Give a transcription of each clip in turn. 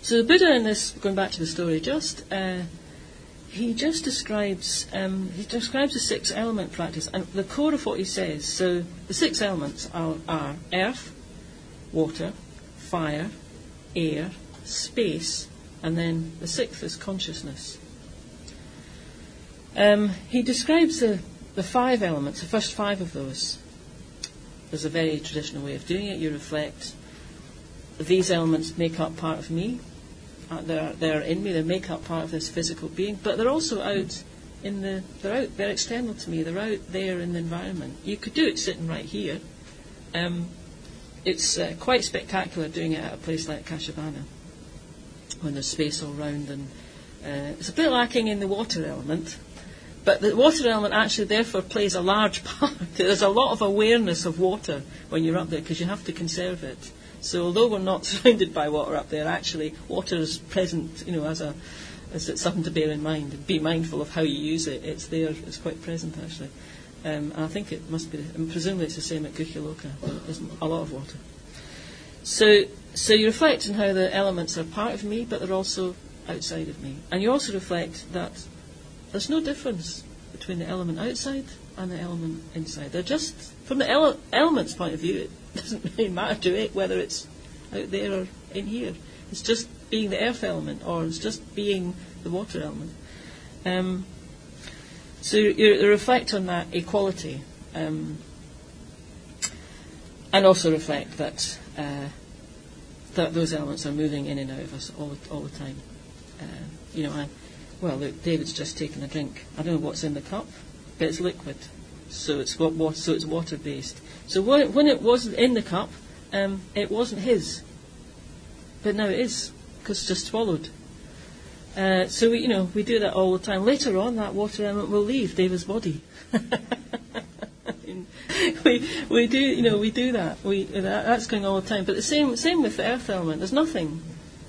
So the Buddha in this, going back to the story, he describes the 6 element practice, and the core of what he says. So the 6 elements are earth, water, fire, air, space, and then the 6th is consciousness. He describes the 5 elements, the first 5 of those. There's a very traditional way of doing it. You reflect, these elements make up part of me. They're in me. They make up part of this physical being. But they're also out they're external to me. They're out there in the environment. You could do it sitting right here. It's quite spectacular doing it at a place like Kashabana, when there's space all round, and it's a bit lacking in the water element. But the water element actually therefore plays a large part. There's a lot of awareness of water when you're up there, because you have to conserve it. So although we're not surrounded by water up there, actually water is present, as it's something to bear in mind. And be mindful of how you use it. It's there. It's quite present actually. And I think it must be. And presumably it's the same at Guhyaloka. There's a lot of water. So you reflect on how the elements are part of me, but they're also outside of me. And you also reflect that there's no difference between the element outside and the element inside. They're just, from the element's point of view, it doesn't really matter to it whether it's out there or in here. It's just being the earth element, or it's just being the water element. So you reflect on that equality, and also reflect that those elements are moving in and out of us all the time. Look, David's just taken a drink. I don't know what's in the cup, but it's liquid, so it's water based. So when it wasn't in the cup, it wasn't his, but now it is, because it's just swallowed. So we do that all the time. Later on, that water element will leave David's body. we do that. That's going all the time. But the same with the earth element. There's nothing,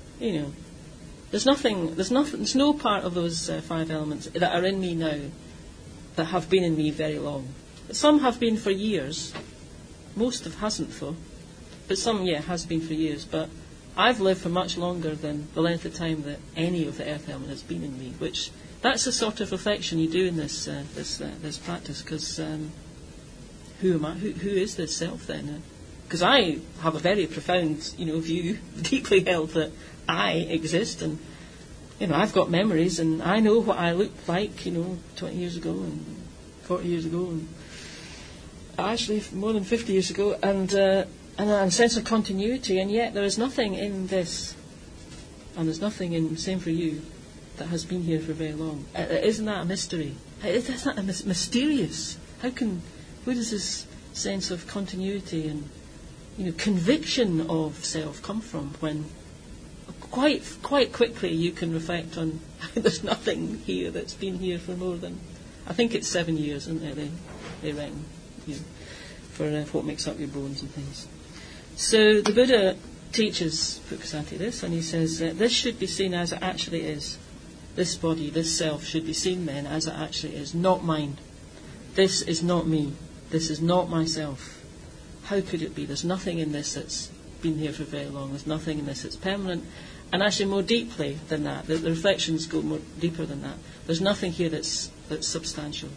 There's no part of those 5 elements that are in me now that have been in me very long. Some have been for years. Most hasn't though. But some, has been for years. But I've lived for much longer than the length of time that any of the earth element has been in me. Which, that's the sort of reflection you do in this practice. Because who am I? Who is this self then? Because I have a very profound, view, deeply held, that I exist, and I've got memories, and I know what I looked like 20 years ago and 40 years ago, and actually more than 50 years ago, and a sense of continuity, and yet there is nothing in this, and there's nothing in, same for you, that has been here for very long. Isn't that a mystery? Isn't that mysterious? Where does this sense of continuity and conviction of self come from, when quite quickly you can reflect on there's nothing here that's been here for more than, I think it's 7 years, isn't it? They reckon, for what makes up your bones and things. So the Buddha teaches Pukasati this, and he says this should be seen as it actually is. This body, this self, should be seen then as it actually is, not mine. This is not me. This is not myself. How could it be? There's nothing in this that's been here for very long. There's nothing in this that's permanent. And actually more deeply than that, the reflections go more deeper than that. There's nothing here that's substantial.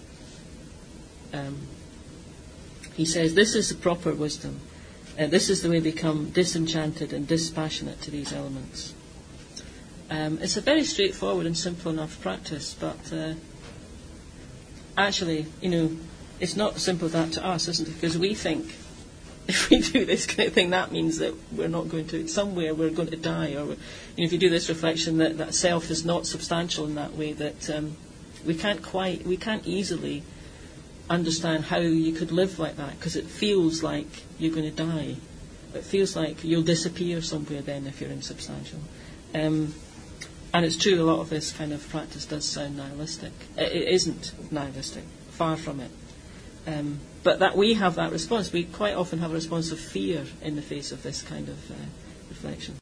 He says this is the proper wisdom. This is the way we become disenchanted and dispassionate to these elements. It's a very straightforward and simple enough practice, but actually, it's not simple that to us, isn't it? Because we think if we do this kind of thing, that means that we're not going to, somewhere we're going to die, or if you do this reflection that self is not substantial in that way, that we can't easily understand how you could live like that, because it feels like you're going to die. It feels like you'll disappear somewhere then if you're insubstantial. And it's true, a lot of this kind of practice does sound nihilistic. It isn't nihilistic, far from it. But that we have that response. We quite often have a response of fear in the face of this kind of reflection.